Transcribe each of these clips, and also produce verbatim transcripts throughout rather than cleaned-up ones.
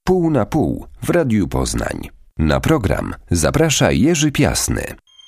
Pół na pół w Radiu Poznań. Na program zaprasza Jerzy Piasny.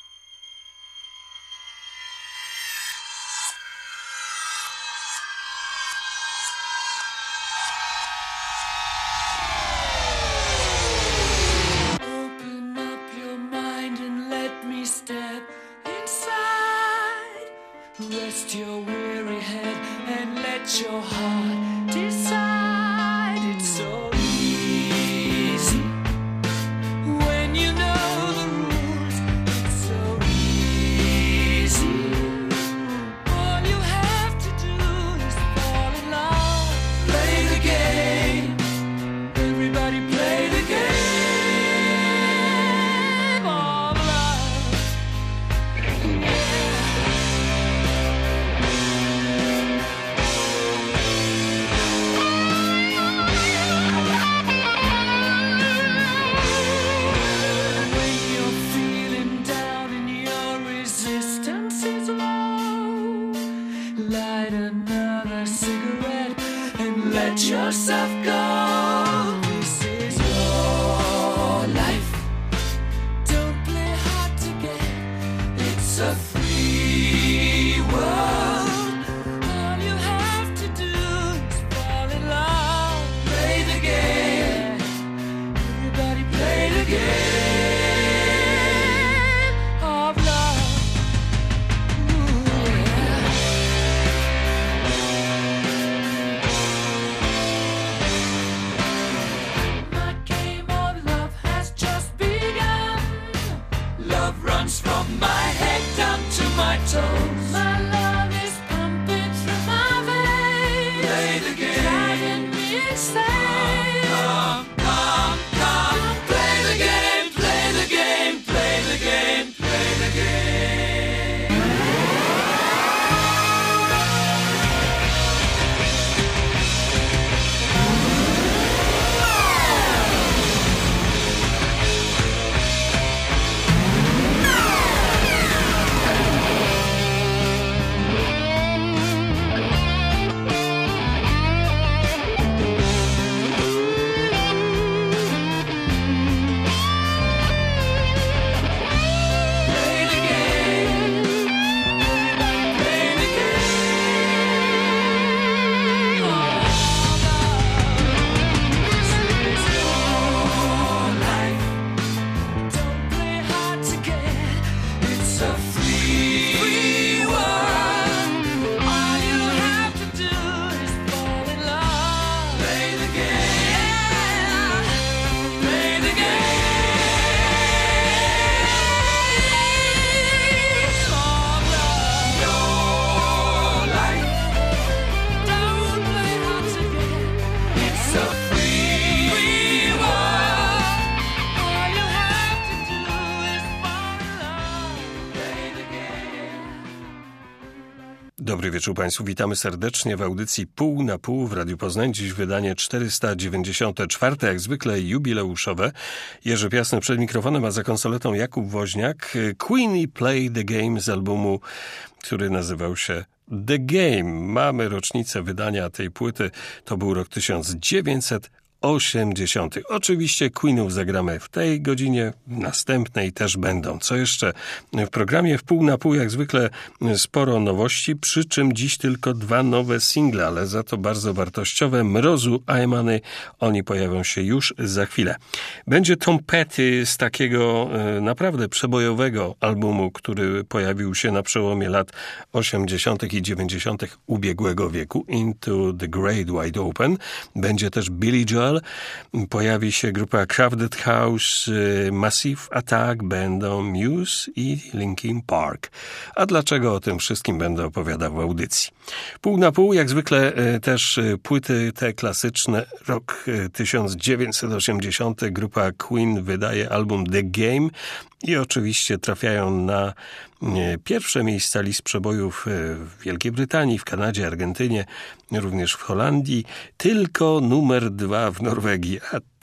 Dobry wieczór Państwu, witamy serdecznie w audycji Pół na pół w Radiu Poznań. Dziś wydanie czterysta dziewięćdziesiąte czwarte, jak zwykle jubileuszowe. Jerzy Piasny przed mikrofonem, a za konsoletą Jakub Woźniak. Queenie Play the Game z albumu, który nazywał się The Game. Mamy rocznicę wydania tej płyty, to był rok tysiąc dziewięćset osiemdziesiąty. Oczywiście Queenów zagramy w tej godzinie, w następnej też będą. Co jeszcze? W programie w pół na pół jak zwykle sporo nowości, przy czym dziś tylko dwa nowe single, ale za to bardzo wartościowe. Mrozu, Aemany, oni pojawią się już za chwilę. Będzie Tom Petty z takiego e, naprawdę przebojowego albumu, który pojawił się na przełomie lat osiemdziesiątych i dziewięćdziesiątych ubiegłego wieku, Into the Great Wide Open. Będzie też Billy Joel. Pojawi się grupa Crowded House, Massive Attack, będą Muse i Linkin Park. A dlaczego o tym wszystkim będę opowiadał w audycji? Pół na pół, jak zwykle też płyty te klasyczne. Rok tysiąc dziewięćset osiemdziesiąty, grupa Queen wydaje album The Game i oczywiście trafiają na pierwsze miejsca list przebojów w Wielkiej Brytanii, w Kanadzie, Argentynie, również w Holandii. Tylko numer dwa w Norwegii, a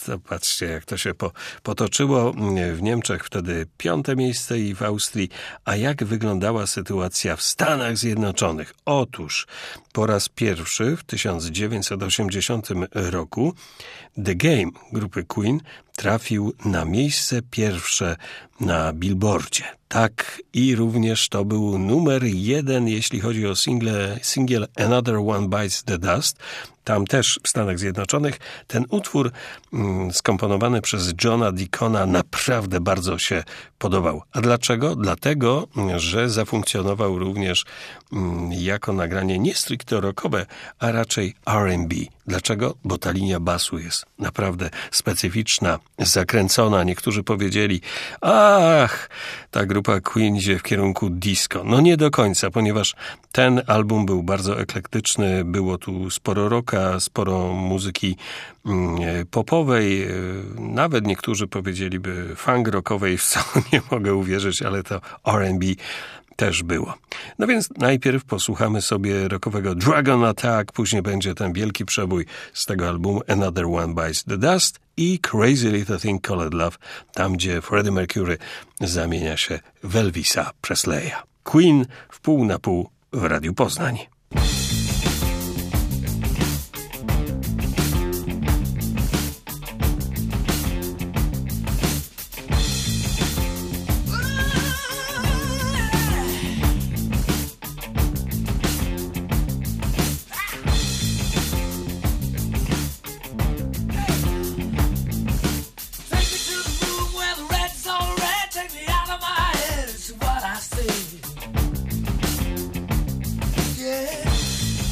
Zobaczcie, jak to się po, potoczyło. W Niemczech wtedy piąte miejsce i w Austrii. A jak wyglądała sytuacja w Stanach Zjednoczonych? Otóż po raz pierwszy w tysiąc dziewięćset osiemdziesiątym roku The Game grupy Queen trafił na miejsce pierwsze na Billboardzie. Tak, i również to był numer jeden, jeśli chodzi o single, singiel Another One Bites the Dust. Tam też w Stanach Zjednoczonych ten utwór mm, skomponowany przez Johna Deacona naprawdę bardzo się podobał. A dlaczego? Dlatego, że zafunkcjonował również mm, jako nagranie nie stricte rockowe, a raczej R and B. Dlaczego? Bo ta linia basu jest naprawdę specyficzna, zakręcona. Niektórzy powiedzieli, ach, ta grupa Queen idzie w kierunku disco. No nie do końca, ponieważ ten album był bardzo eklektyczny, było tu sporo rocka, sporo muzyki popowej, nawet niektórzy powiedzieliby funk rockowej, w co nie mogę uwierzyć, ale to R and B też było. No więc najpierw posłuchamy sobie rockowego Dragon Attack, później będzie ten wielki przebój z tego albumu Another One Bites the Dust i Crazy Little Thing Called Love, tam gdzie Freddie Mercury zamienia się w Elvisa Presleya. Queen w pół na pół w Radiu Poznań. Yeah.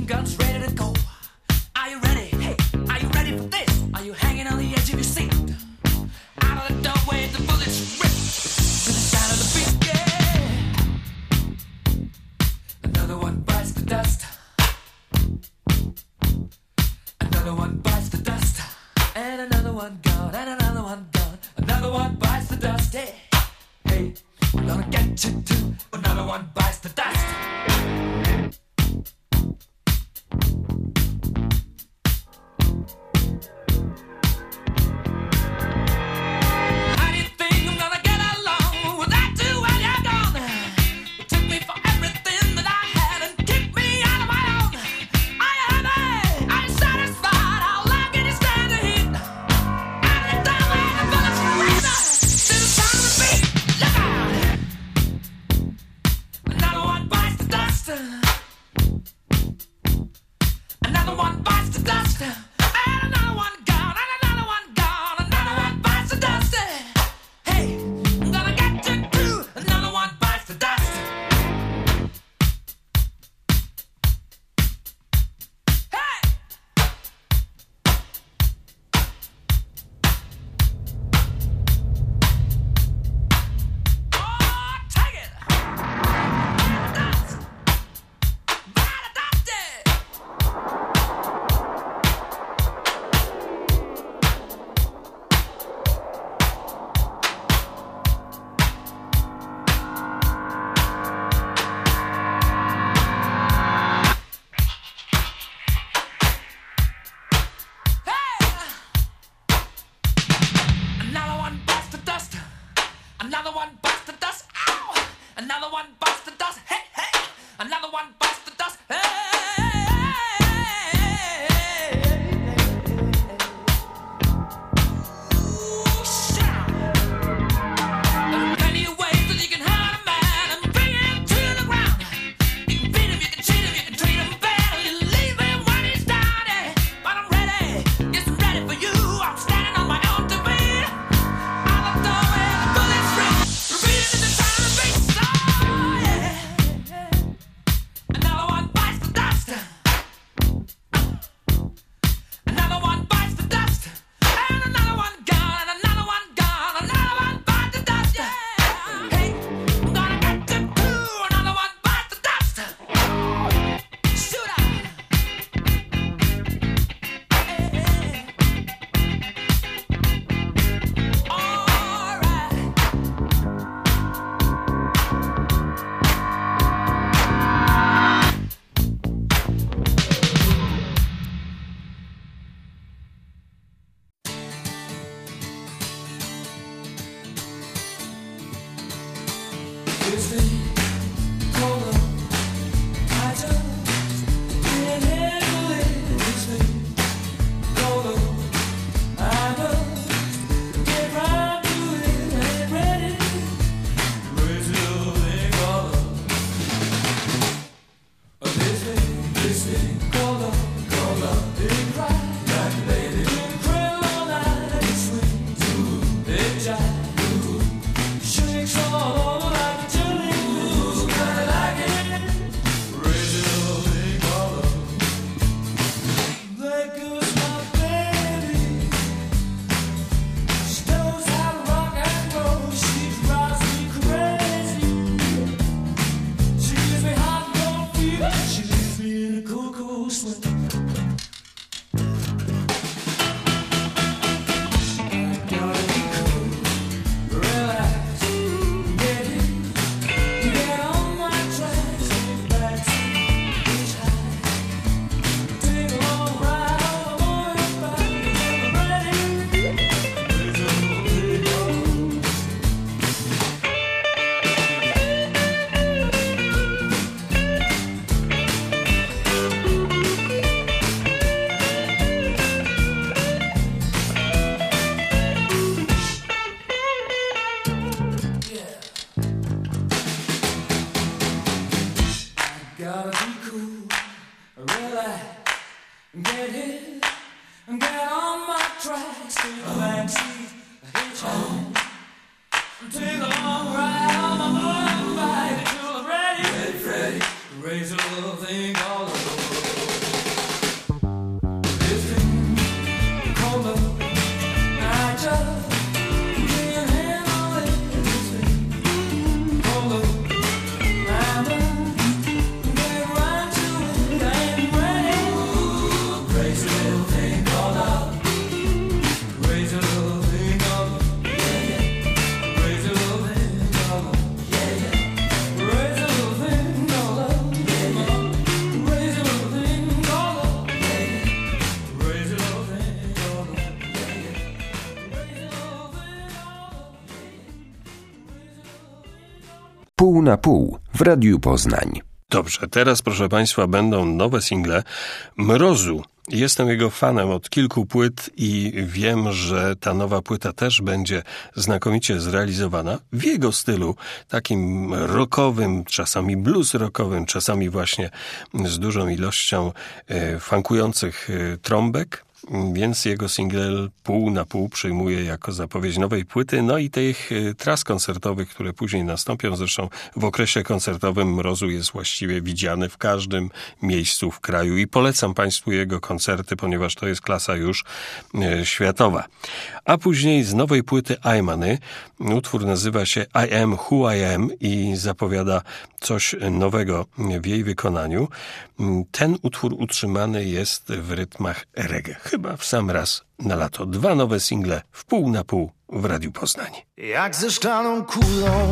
Raise a little thing all over. Pół na pół w Radiu Poznań. Dobrze, teraz proszę Państwa będą nowe single Mrozu. Jestem jego fanem od kilku płyt i wiem, że ta nowa płyta też będzie znakomicie zrealizowana w jego stylu, takim rockowym, czasami blues rockowym, czasami właśnie z dużą ilością e, funkujących e, trąbek. Więc jego singiel Pół na pół przyjmuje jako zapowiedź nowej płyty, no i tych tras koncertowych, które później nastąpią. Zresztą w okresie koncertowym Mrozu jest właściwie widziany w każdym miejscu w kraju i polecam Państwu jego koncerty, ponieważ to jest klasa już e, światowa. A później z nowej płyty Aimany utwór nazywa się I Am Who I Am i zapowiada coś nowego w jej wykonaniu. Ten utwór utrzymany jest w rytmach reggae. Chyba w sam raz na lato. Dwa nowe single w pół na pół w Radiu Poznań. Jak ze szklaną kulą,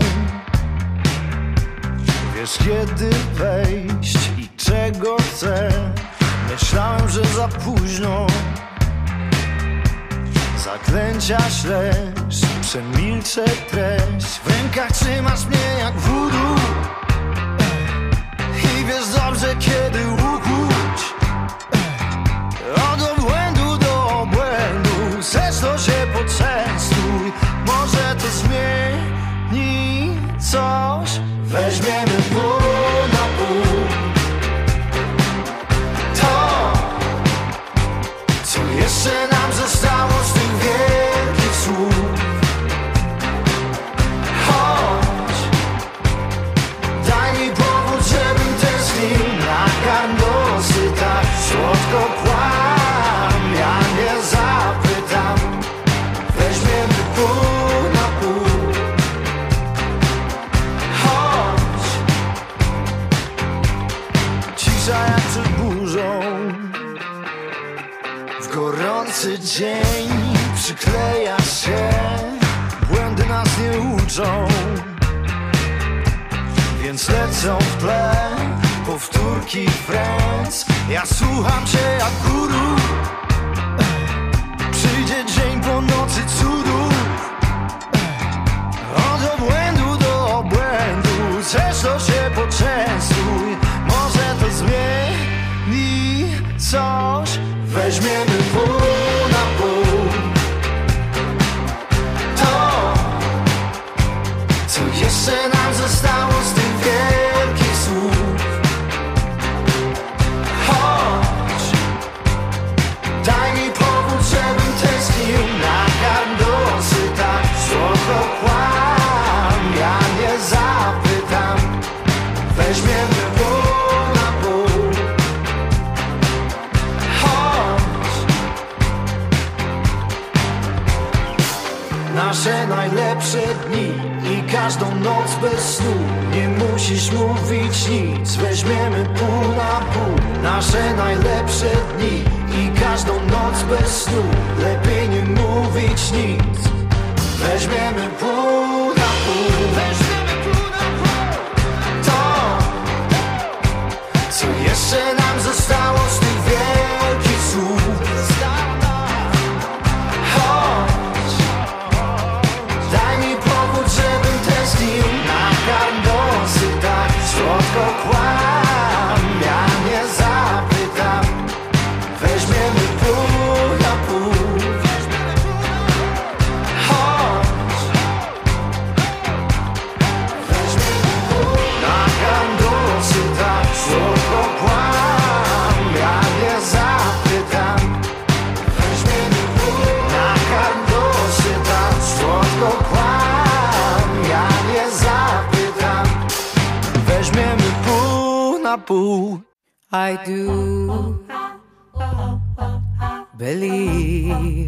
wiesz kiedy wejść i czego chcę. Myślałem, że za późno, zaklęcia śleż, przemilczę treść. W rękach trzymasz mnie jak voodoo i wiesz dobrze kiedy ukuć. Od obłędu do obłędu, chcesz to się poczęstuj. Może to zmieni coś. Weźmiemy pół na pół to, co jeszcze nam zostało z tych wielkich słów. Chodź, daj mi powód, żebym tęsknił na gardosy tak słodko kłam. Ja nie zapytam. Weźmiemy pół na pół. Chodź, cisza jak przed burzą. W gorący dzień przykleja się, błędy nas nie uczą, więc lecą w tle powtórki Friends. Ja słucham cię jak guru. Przyjdzie dzień po nocy cudów. Od obłędu do obłędu, chcesz to się poczęstuj. Może to zmieni coś. Weźmiemy pół na pół to, co jeszcze nam zostało z tych wielkich słów. Chodź, daj mi powód, żebym tęsknił na gardosy tak słodko kłam. Ja nie zapytam. Weźmiemy pół na pół. Nasze najlepsze dni i każdą noc bez snu. Nie musisz mówić nic. Weźmiemy pół na pół. Nasze najlepsze dni i każdą noc bez snu. Lepiej nie mówić nic. Weźmiemy pół na pół. Weźmiemy pół na pół. To, co jeszcze nam zostało z tych wielkich słów. Słodko kłam, ja nie zapytam. Weźmiemy pół na pół. Chodź, weźmiemy pół na gandosy tak. Słodko kłam, ja nie zapytam. Weźmiemy pół na gandosy tak. Słodko kłam, ja nie zapytam. Weźmiemy pół na pół. I do believe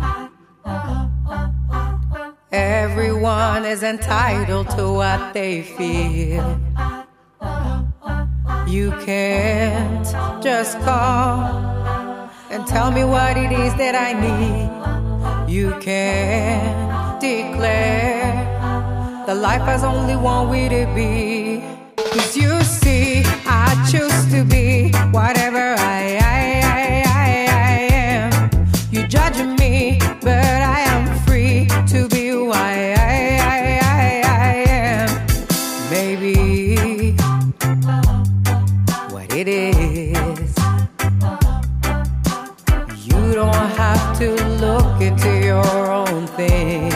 everyone is entitled to what they feel. You can't just call and tell me what it is that I need. You can declare that life has only one way to be. 'Cause you see, I choose to be whatever I, I, I, I, I am. You judge me, but I am free to be who I, I, I, I, I am. Maybe what it is, you don't have to look into your own things.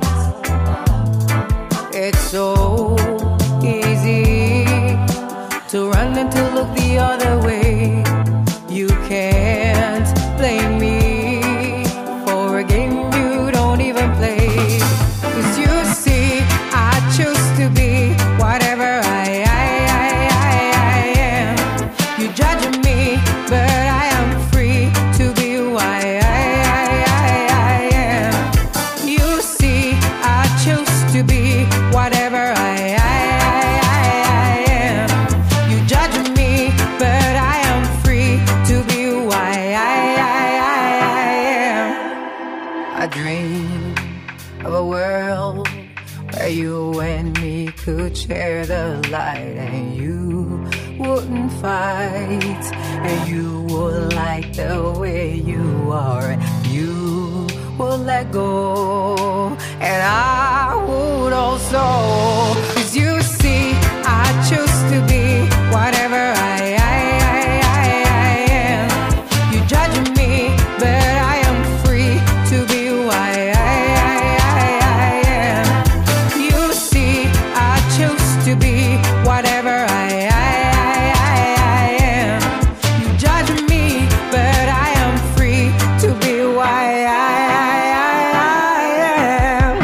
It's so easy to run and to look the other way. You can't blame me for a game you don't even play. 'Cause you see, I choose to be whatever I, I, I, I, I am. You judge me, but I am free to be who I, I, I, I, I am. You see, I choose to be whatever I, I, I, I, I am. You judge me, but I am free to be who I, I, I, I, I am. I dream of a world where you and me could share the light, and you wouldn't fight, and you would like the way you are, and you would let go, and I would also. 'Cause you see, I choose to be whatever I, I, I, I, I am. You judge me, but I am free to be who I, I, I, I, I am. You see, I choose to be whatever I, I, I, I, I am. You judge me, but I am free to be who I, I, I, I, I am.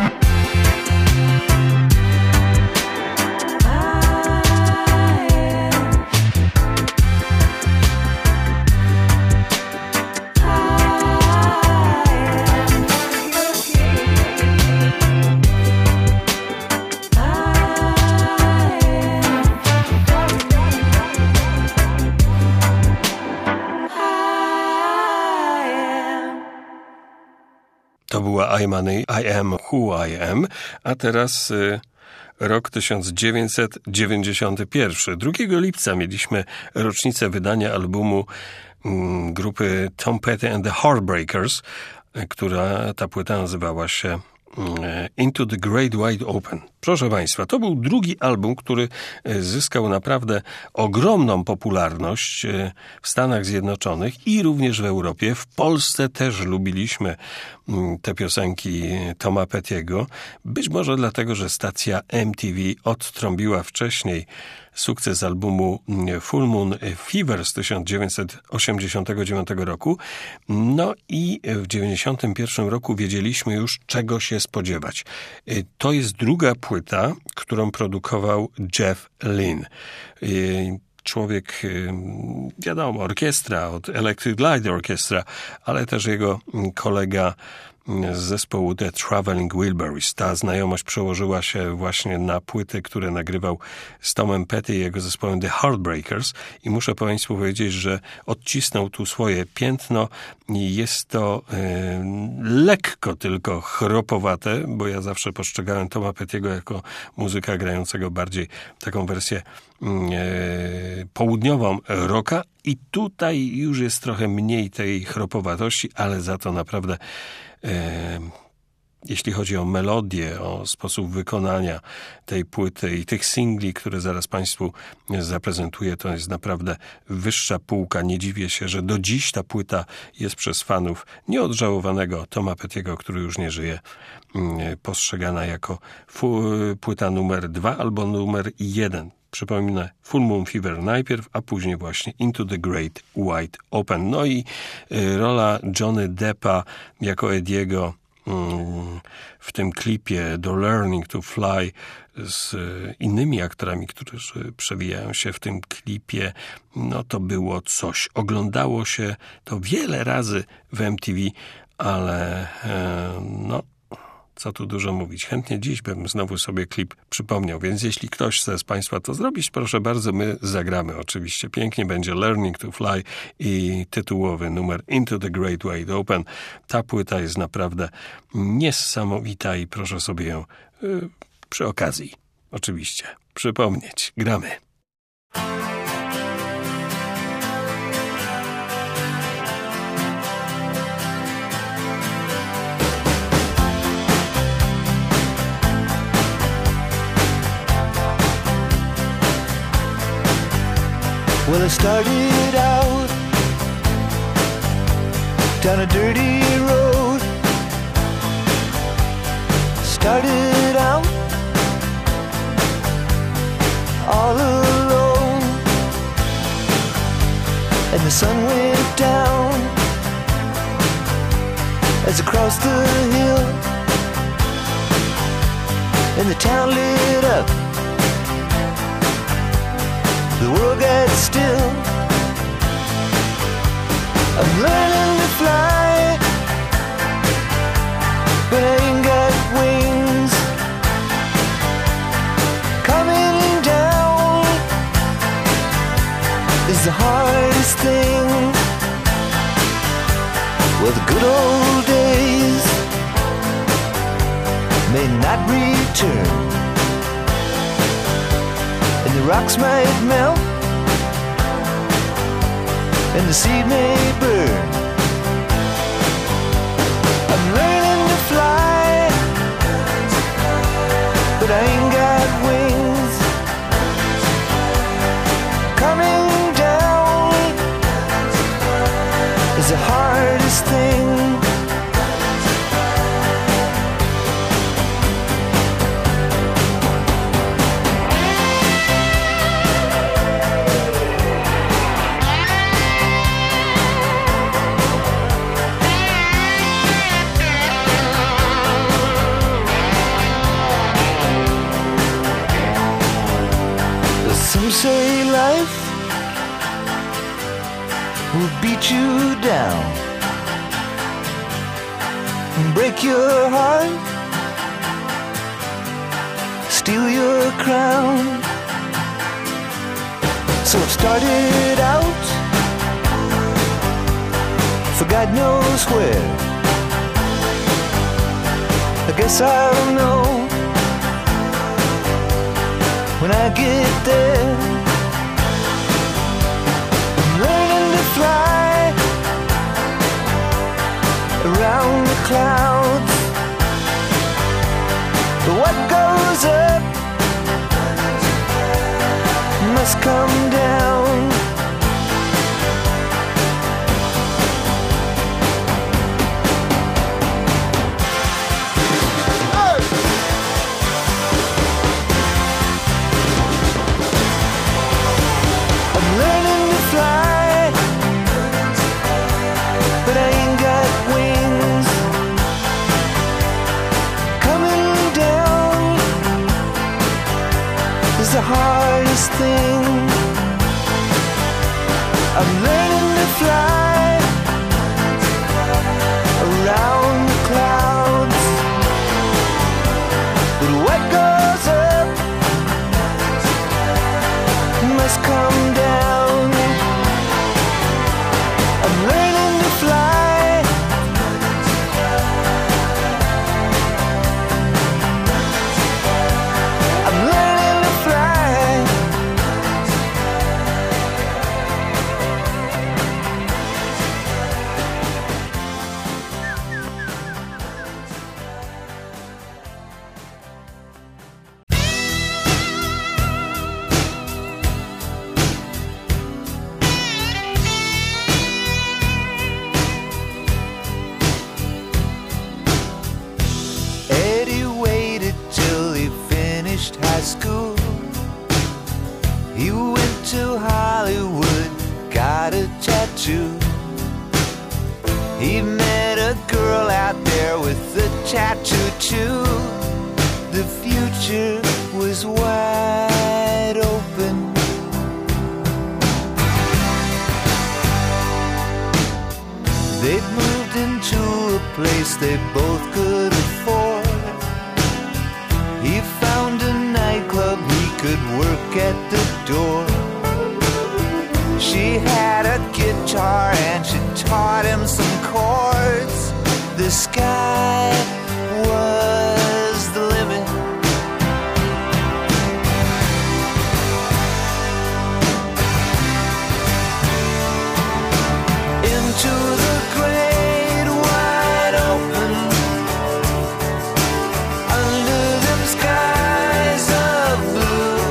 To była I Money, I Am Who I Am, a teraz y, rok tysiąc dziewięćset dziewięćdziesiąty pierwszy. drugiego lipca mieliśmy rocznicę wydania albumu y, grupy Tom Petty and the Heartbreakers, y, która ta płyta nazywała się Into the Great Wide Open. Proszę Państwa, to był drugi album, który zyskał naprawdę ogromną popularność w Stanach Zjednoczonych i również w Europie. W Polsce też lubiliśmy te piosenki Toma Petty'ego. Być może dlatego, że stacja M T V odtrąbiła wcześniej sukces albumu Full Moon Fever z tysiąc dziewięćset osiemdziesiątego dziewiątego roku. No i w dziewięćdziesiątym pierwszym roku wiedzieliśmy już, czego się spodziewać. To jest druga płyta, którą produkował Jeff Lynne. Człowiek, wiadomo, orkiestra, od Electric Light Orchestra, ale też jego kolega z zespołu The Traveling Wilburys. Ta znajomość przełożyła się właśnie na płyty, które nagrywał z Tomem Petty i jego zespołem The Heartbreakers i muszę Państwu powiedzieć, że odcisnął tu swoje piętno i jest to e, lekko tylko chropowate, bo ja zawsze postrzegałem Toma Petty'ego jako muzyka grającego bardziej taką wersję e, południową rocka i tutaj już jest trochę mniej tej chropowatości, ale za to naprawdę E, jeśli chodzi o melodię, o sposób wykonania tej płyty i tych singli, które zaraz Państwu zaprezentuję, to jest naprawdę wyższa półka. Nie dziwię się, że do dziś ta płyta jest przez fanów nieodżałowanego Toma Petty'ego, który już nie żyje, postrzegana jako fu- płyta numer dwa albo numer jeden. Przypomnę, Full Moon Fever najpierw, a później właśnie Into the Great Wide Open. No i y, rola Johnny Deppa jako Ediego y, w tym klipie do Learning to Fly z y, innymi aktorami, którzy przewijają się w tym klipie, no to było coś. Oglądało się to wiele razy w M T V, ale y, no Co tu dużo mówić. Chętnie dziś bym znowu sobie klip przypomniał, więc jeśli ktoś chce z Państwa to zrobić, proszę bardzo, my zagramy oczywiście. Pięknie będzie Learning to Fly i tytułowy numer Into the Great Wide Open. Ta płyta jest naprawdę niesamowita i proszę sobie ją yy, przy okazji oczywiście przypomnieć. Gramy. Well, I started out down a dirty road. Started out all alone, and the sun went down as I crossed the hill, and the town lit up. The world gets still. I'm learning to fly, but I ain't got wings. Coming down is the hardest thing. Well, the good old days may not return, and the rocks might melt, and the seed may burn. I'm learning to fly, but I ain't got wings. Coming down is the hardest thing. Some say life will beat you down and break your heart, steal your crown. So I've started out for God knows where. I guess I'll know when I get there. I'm learning to fly around the clouds, but what goes up must come down. The hardest thing. I'm learning to fly around the clouds, but what goes up must come down. I'm learning to fly. I'm learning to fly. Eddie waited till he finished high school. He went to Hollywood, got a tattoo. He met a girl out there with a tattoo too. The future was wide open. They'd moved into a place they both could afford. could work at the door. She had a guitar and she taught him some chords. The sky was the limit. Into the great wide open, under them skies of blue,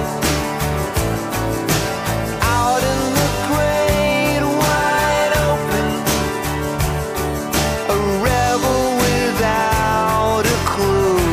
out in the great wide open, a rebel without a clue.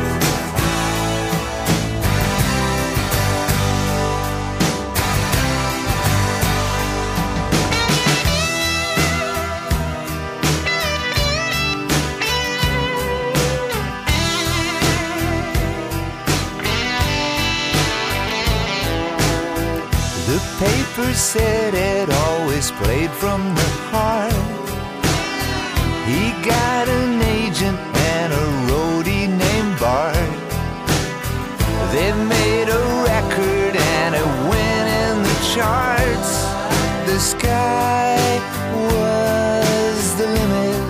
The paper said it always played from the heart. He got an agent and a roadie named Bart. They made a record and it went in the charts. The sky was the limit.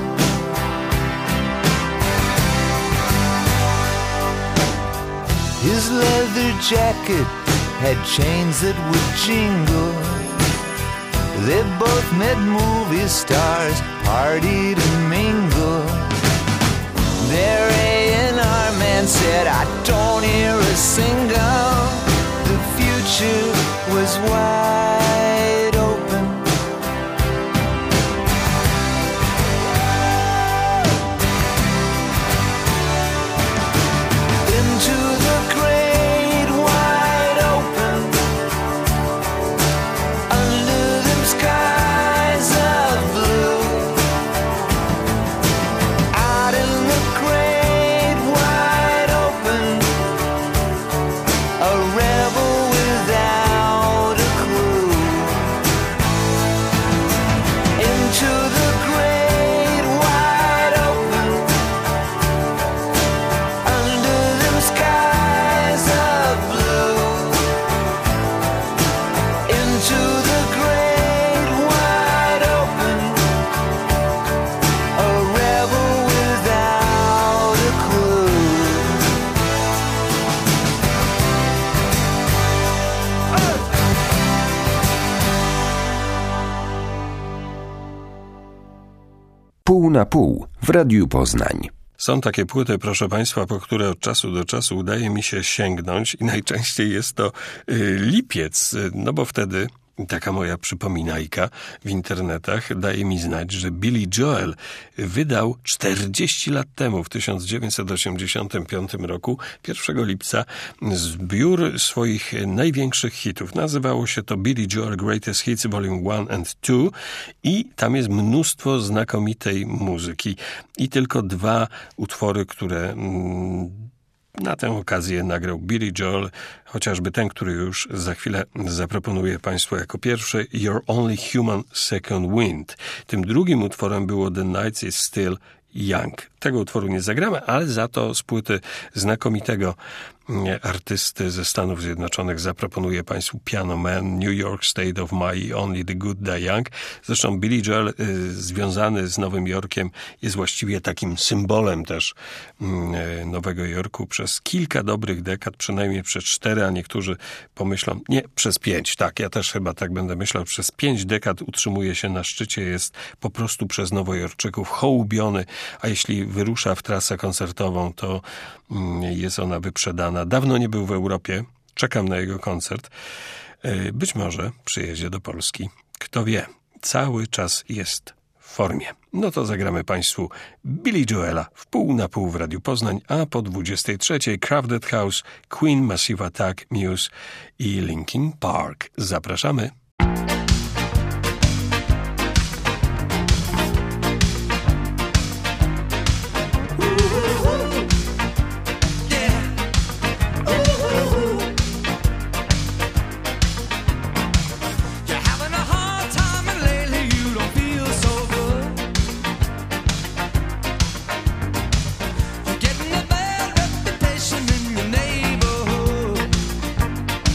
His leather jacket had chains that would jingle. They both met movie stars, partied and mingled. Their A and R man said, I don't hear a single. The future was wide open. Into the great wide open, under them skies of blue, out in the great wide open, a rebel without a clue. Into the great wide open, under them skies of blue, into the great wide open, a rebel without a clue. Pół na pół w Radiu Poznań. Są takie płyty, proszę Państwa, po które od czasu do czasu udaje mi się sięgnąć i najczęściej jest to y, lipiec, y, no bo wtedy taka moja przypominajka w internetach daje mi znać, że Billy Joel wydał czterdzieści lat temu, w tysiąc dziewięćset osiemdziesiątym piątym roku, pierwszego lipca, zbiór swoich największych hitów. Nazywało się to Billy Joel Greatest Hits Volume one and two i tam jest mnóstwo znakomitej muzyki. I tylko dwa utwory, które mm, na tę okazję nagrał Billy Joel, chociażby ten, który już za chwilę zaproponuję Państwu jako pierwszy, You're Only Human Second Wind. Tym drugim utworem było The Night is Still Young. Tego utworu nie zagramy, ale za to z płyty znakomitego artysty ze Stanów Zjednoczonych zaproponuję Państwu Piano Man, New York State of My, Only the Good Die Young. Zresztą Billy Joel y, związany z Nowym Jorkiem jest właściwie takim symbolem też y, Nowego Jorku przez kilka dobrych dekad, przynajmniej przez cztery, a niektórzy pomyślą, nie, przez pięć. Tak, ja też chyba tak będę myślał. Przez pięć dekad utrzymuje się na szczycie, jest po prostu przez Nowojorczyków hołubiony, a jeśli wyrusza w trasę koncertową, to y, jest ona wyprzedana. Dawno nie był w Europie. Czekam na jego koncert. Być może przyjedzie do Polski. Kto wie. Cały czas jest w formie. No to zagramy Państwu Billy Joela w pół na pół w Radiu Poznań, a po dwudziestej trzeciej Crowded House, Queen, Massive Attack, Muse i Linkin Park. Zapraszamy. Getting a bad reputation in your neighborhood.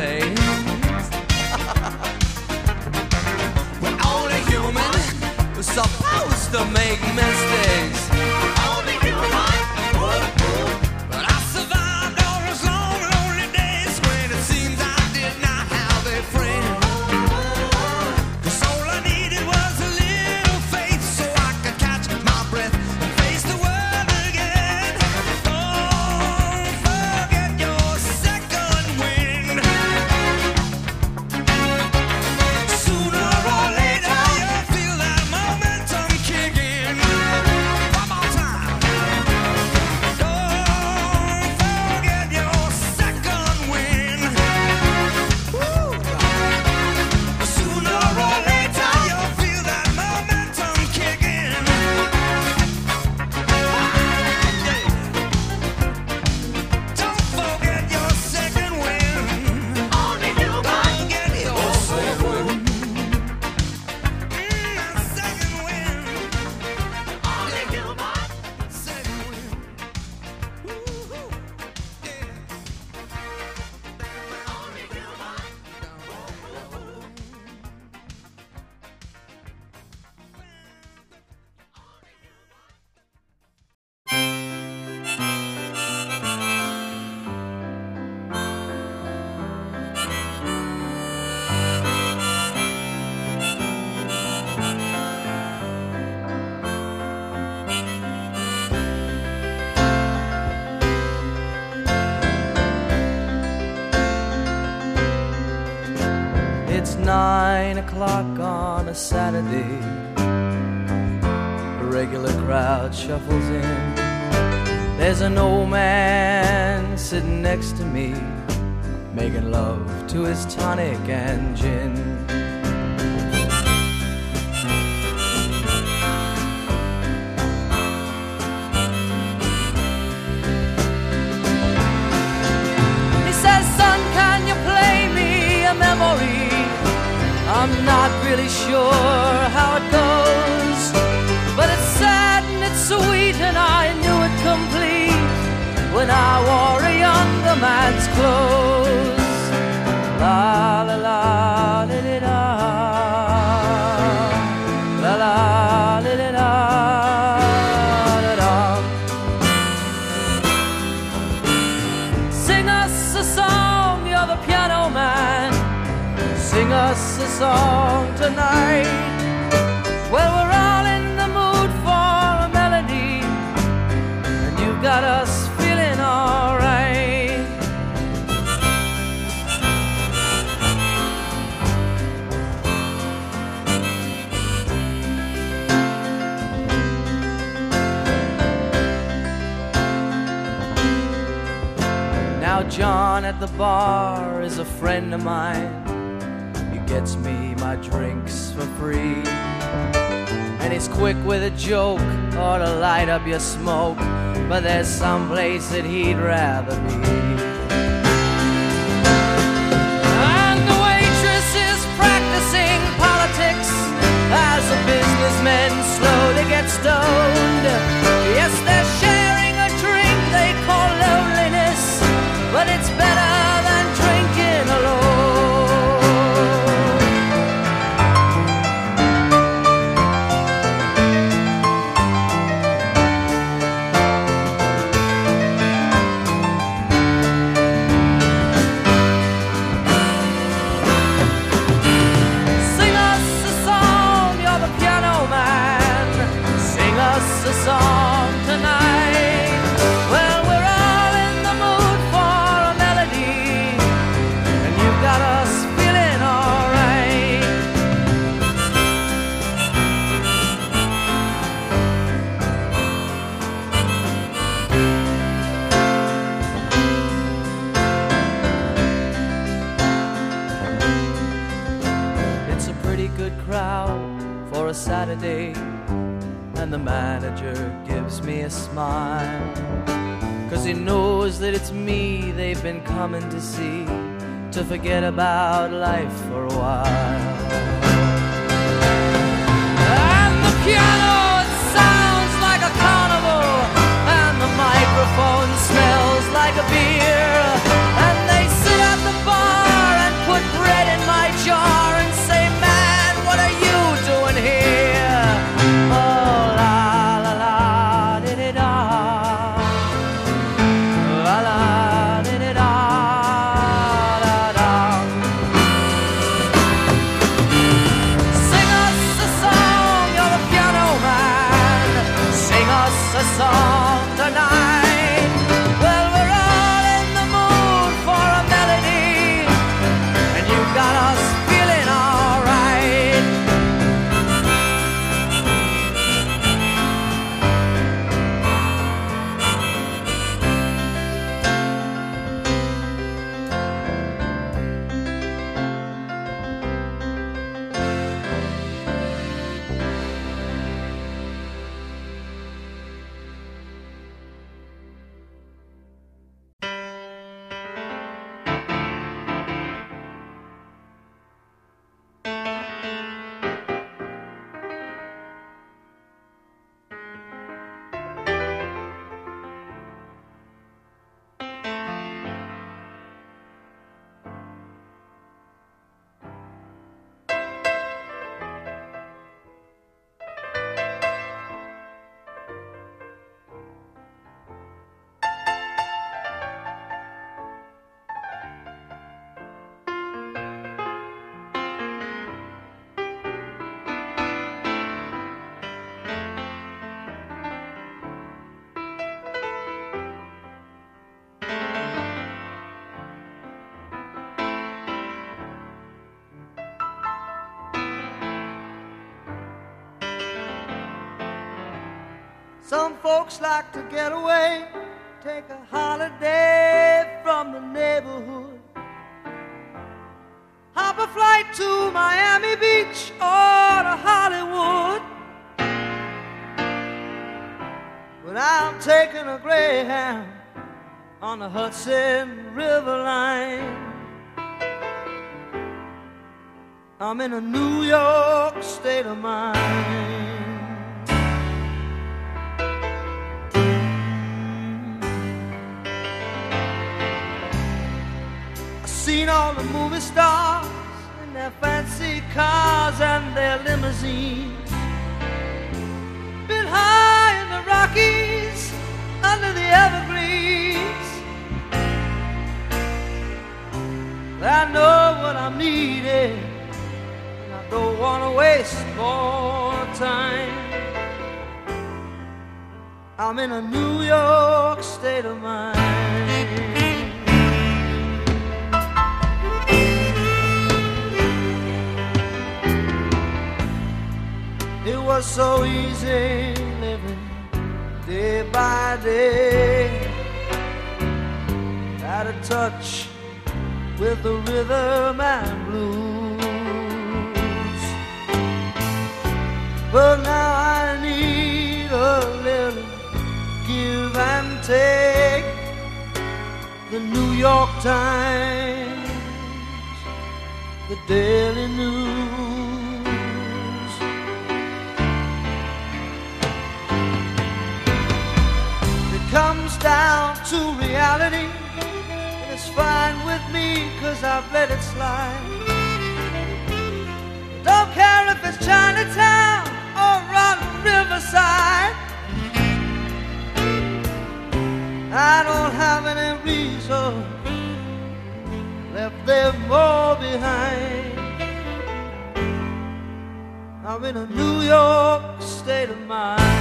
days. We're only human, we're supposed to make mistakes. Only human. But I survived all those long, lonely days when it seems I did not have a friend. 'Cause all I needed was a little faith so I could catch my breath and face the world again. Don't forget your second wind. Sooner or later you'll feel that momentum kick in. One more time. Don't forget your second wind. Woo. Sooner or later you'll feel that momentum kick in. Don't forget your second wind. Only you forget your second wind. Mm, second wind. Only you second wind. Woo-hoo. Yeah. Only you It's nine o'clock on a Saturday. A regular crowd shuffles in. There's an old man sitting next to me, making love to his tonic and gin. He says, son, can you play me a memory? I'm not really sure how it goes, but it's sad and it's sweet, and I knew it complete when I wore a younger man's clothes. La la la li li la, la la li li la, la la. Sing us a song, you're the piano man. Sing us a song tonight. Well, we're all in the mood for a melody, and you've got us feeling alright. Now John at the bar is a friend of mine. Gets me my drinks for free, and he's quick with a joke or to light up your smoke, but there's some place that he'd rather be. And the waitress is practicing politics as the businessmen slowly get stoned. Yes, they're sharing a drink they call loneliness, but it's better than drinking alone. A song tonight. Well, we're all in the mood for a melody, and you've got us feeling alright. It's a pretty good crowd for a Saturday, and the manager gives me a smile, 'cause he knows that it's me they've been coming to see, to forget about life for a while. And the piano, it sounds like a carnival, and the microphone smells like a beer, and they sit at the bar Some folks like to get away, take a holiday from the neighborhood. Hop a flight to Miami Beach or to Hollywood. But I'm taking a Greyhound on the Hudson River line. I'm in a New York state of mind. I've seen all the movie stars in their fancy cars and their limousines. Been high in the Rockies, under the evergreens. I know what I'm needing, and I don't want to waste more time. I'm in a New York state of mind. It was so easy living day by day, out of touch with the rhythm and blues. But now I need a little give and take. The New York Times, the Daily News. It comes down to reality. It's fine with me, cause I've let it slide. Don't care if it's Chinatown or Rotten Riverside. I don't have any reason left them all behind. I'm in a New York state of mind.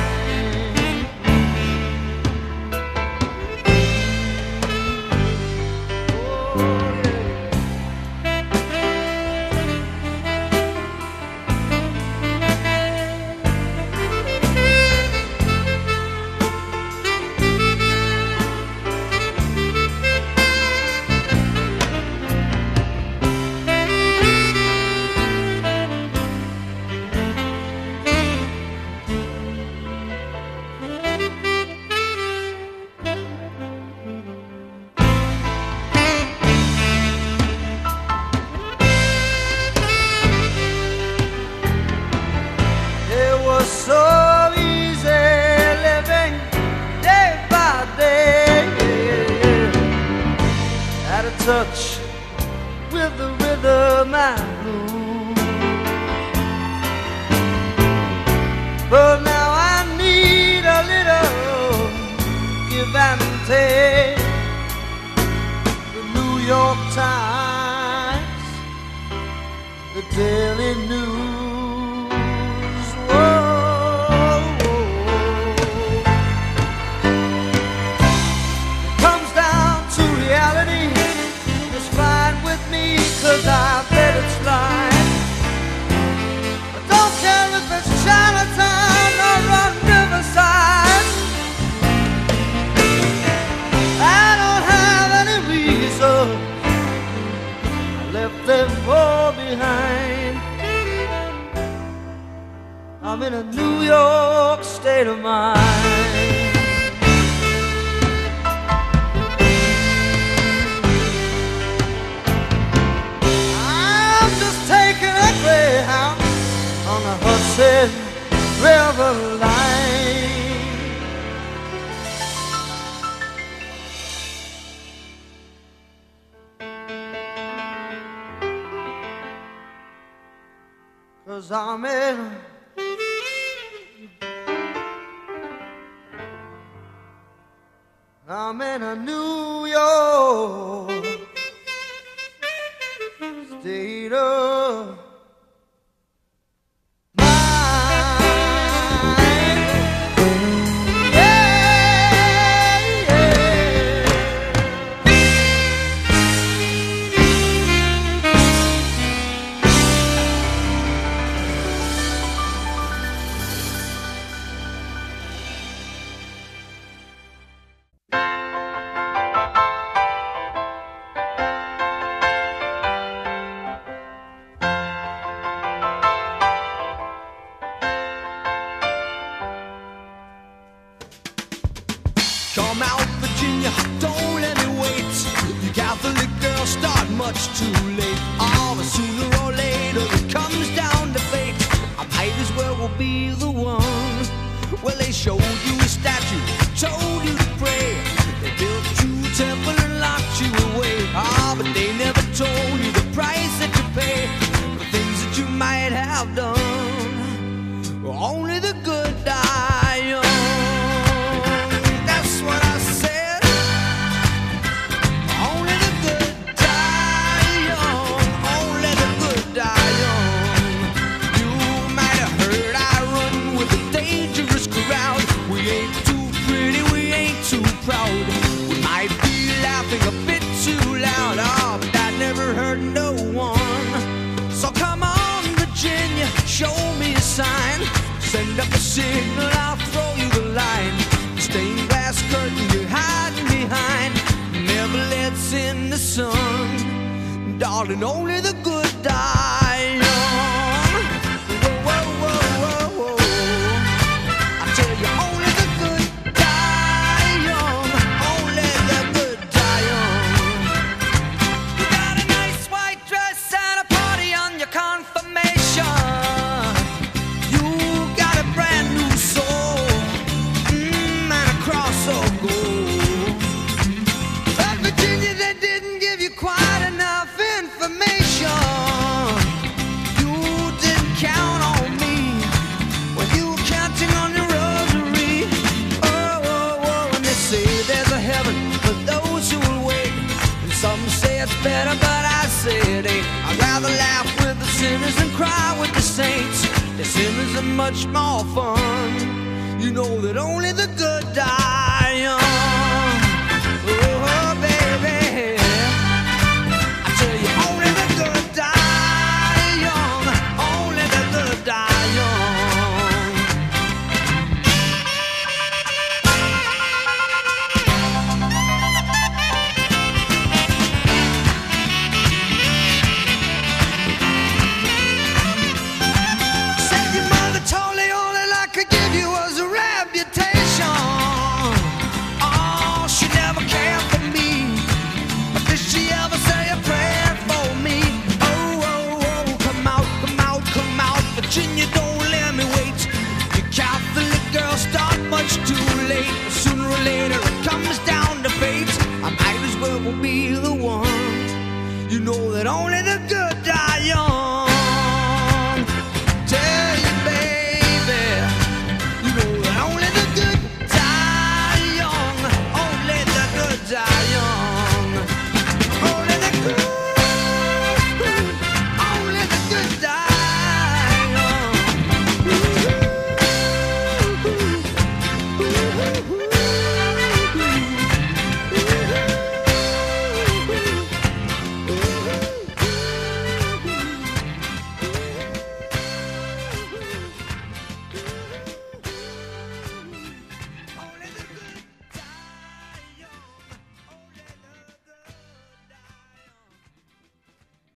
Touch with the rhythm and blues. But now I need a little give and take. The New York Times, the Daily News. Whoa, whoa. It comes down to reality. Cause I've let it slide. I don't care if it's Chinatown or on Riverside. I don't have any reason. I left them all behind. I'm in a New York state of mind. Greyhound on the Hudson River line. Cause I'm in I'm in a New York state of Send up a signal, I'll throw you the line. Stained glass curtain you're hiding behind never lets in the sun. Darling, only the good die young. Whoa, whoa, whoa, whoa, whoa. I tell you, only the good die young. Only the good die young. You got a nice white dress and a party on your confirmation. You got a brand new soul, mm, and a cross of gold. But Virginia, they didn't give you quite enough information. You didn't count on me when you were counting on your rosary. Oh, oh, oh, and they say there's a heaven for those who will wait. And some say it's better, but I say it ain't. I'd rather laugh with the sinners than cry with the saints. The sinners are much more fun. You know that only the good die.